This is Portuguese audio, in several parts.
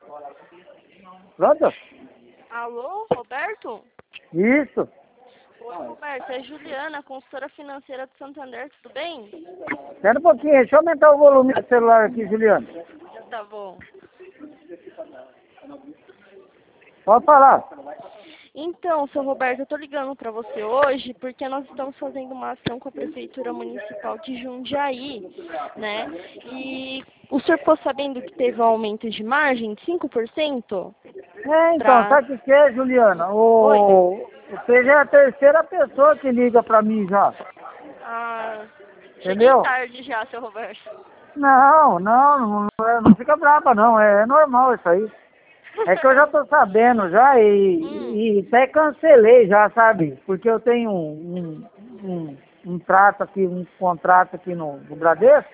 Pronto? Alô, Roberto? Isso. Oi, Roberto, é Juliana, consultora financeira do Santander, tudo bem? Espera um pouquinho, deixa eu aumentar o volume do celular aqui, Juliano. Tá bom. Pode falar. Então, seu Roberto, eu tô ligando para você hoje porque nós estamos fazendo uma ação com a Prefeitura Municipal de Jundiaí, né? E o senhor ficou sabendo que teve um aumento de margem de 5%? Então, sabe o que é, Juliana? Oi. Você já é a terceira pessoa que liga pra mim já. Ah, cheguei Entendeu? tarde já, seu Roberto. Não fica brava não, é normal isso aí. É que eu já tô sabendo já e até cancelei já, sabe? Porque eu tenho um trato aqui, um contrato aqui no Bradesco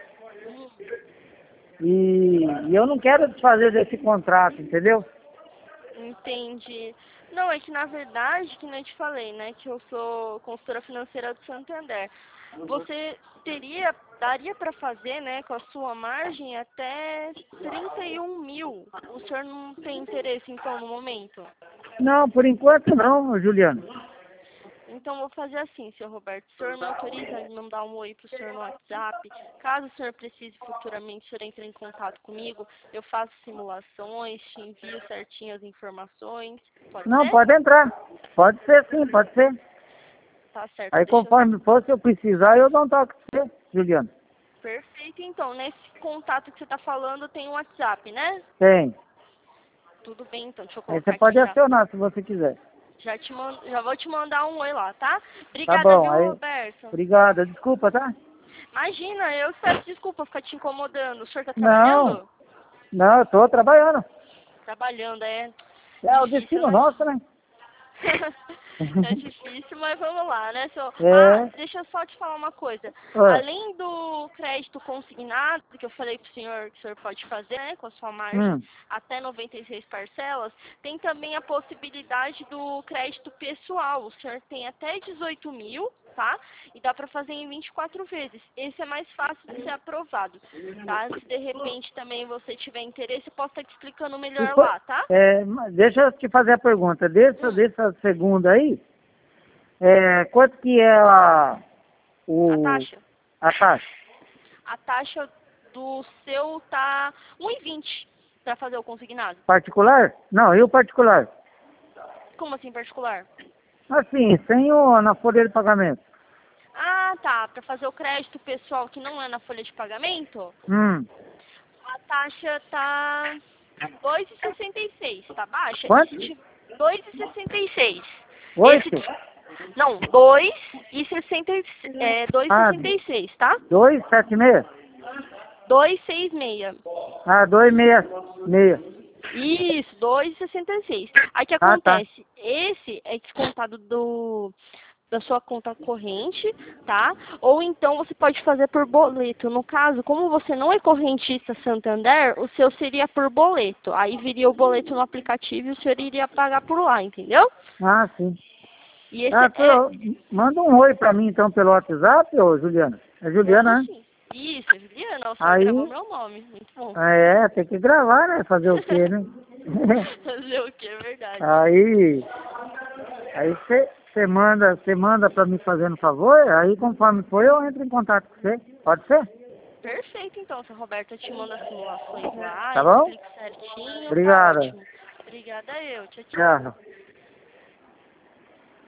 e eu não quero desfazer desse contrato, entendeu? Entendi. Não, é que na verdade, que nem eu te falei, né, que eu sou consultora financeira do Santander. Você daria para fazer, né, com a sua margem até 31 mil. O senhor não tem interesse, então, no momento? Não, por enquanto não, Juliano. Então, vou fazer assim, senhor Roberto. O senhor me autoriza a mandar um oi pro senhor no WhatsApp? Caso o senhor precise futuramente, o senhor entre em contato comigo, eu faço simulações, te envio certinho as informações. Pode Não, ser? pode entrar. Pode ser sim, pode ser. Tá certo, Aí deixa eu... conforme for, se eu precisar, eu dou um toque pra você, Juliano. Perfeito, então. Nesse contato que você tá falando, tem um WhatsApp, né? Tem. Tudo bem, então. Deixa eu Aí você colocar pode aqui já. acionar se você quiser. Já vou te mandar um oi lá, tá? Tá Obrigada, bom, viu, aí. Roberto? Obrigado. Desculpa, tá? Imagina, eu peço desculpa ficar te incomodando. O senhor tá Não, trabalhando? não, eu tô trabalhando. Trabalhando, é É o difícil, destino né? nosso, né? É difícil, mas vamos lá, né, senhor? Ah, É. deixa eu só te falar uma coisa. Ué. Além do crédito consignado, que eu falei pro senhor que o senhor pode fazer, né, com a sua margem Hum. até 96 parcelas, tem também a possibilidade do crédito pessoal. O senhor tem até 18 mil, tá? E dá para fazer em 24 vezes. Esse é mais fácil de ser aprovado, tá? Se de repente também você tiver interesse, eu posso estar te explicando E melhor lá, tá? mas deixa eu te fazer a pergunta. Dessa segunda aí, quanto que é A o, taxa? a taxa? A taxa do seu tá 1,20 para fazer o consignado. Particular? Não, e o particular? Como assim particular? Assim, sem na folha de pagamento. Ah, tá. Para fazer o crédito pessoal que não é na folha de pagamento, Hum. a taxa tá 2,66, tá baixa? E se Quanto? tiver 2,66. Esse 8? não, 2,66, Ah, 2,66, tá? 276? 266. Ah, 266. Isso, 2,66. Aí o que Ah, tá. acontece? Esse é descontado da sua conta corrente, tá? Ou então você pode fazer por boleto. No caso, como você não é correntista Santander, o seu seria por boleto. Aí viria o boleto no aplicativo e o senhor iria pagar por lá, entendeu? Ah, sim. E esse Ah, manda um oi pra mim então pelo WhatsApp, ô Juliana. É mando Juliana, né? sim. Isso, é Juliana, o senhor gravou Aí, meu nome. Muito bom. tem que gravar, né? Fazer o quê, né? Fazer o que? É verdade. Aí você manda pra mim fazendo favor, aí conforme for eu entro em contato com você. Pode ser? Perfeito, então, seu Roberto. Eu te mando as simulações lá, Tá bom? explico certinho, tá Obrigado. ótimo. Obrigada eu. Tchau, tchau. Tchau.